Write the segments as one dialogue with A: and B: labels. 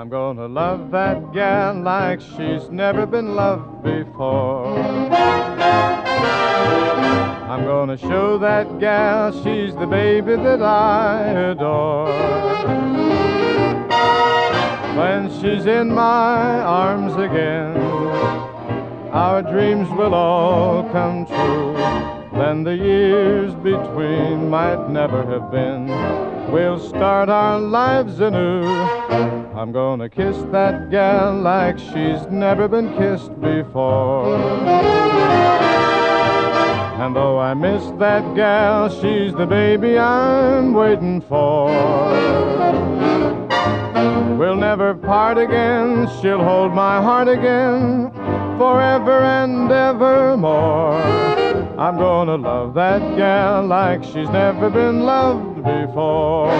A: I'm gonna love that gal like she's never been loved before. I'm gonna show that gal she's the baby that I adore. When she's in my arms again, our dreams will all come true. Then the years between might never have been. We'll start our lives anew. I'm gonna kiss that gal like she's never been kissed before. And though I miss that gal, she's the baby I'm waiting for. We'll never part again, she'll hold my heart again, forever and evermore. I'm gonna love that gal like she's never been loved before.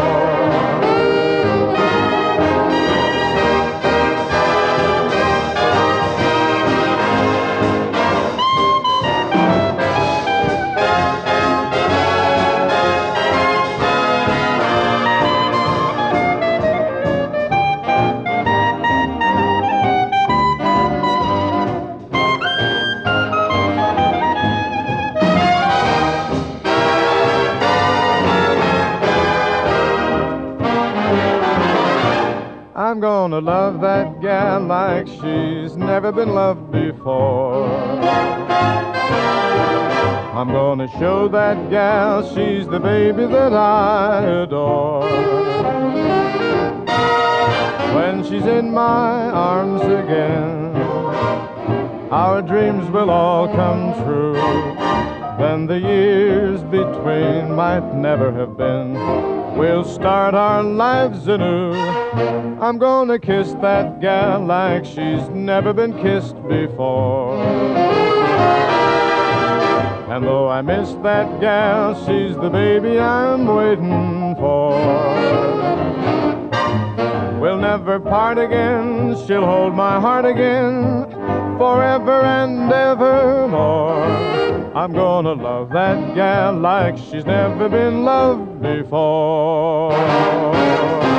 A: I'm gonna love that gal like she's never been loved before. I'm gonna show that gal she's the baby that I adore. When she's in my arms again, our dreams will all come true. Then the years between might never have been. We'll start our lives anew. I'm gonna kiss that gal like she's never been kissed before. And though I miss that gal, she's the baby I'm waiting for. We'll never part again, she'll hold my heart again, forever and evermore. I'm gonna love that gal like she's never been loved before.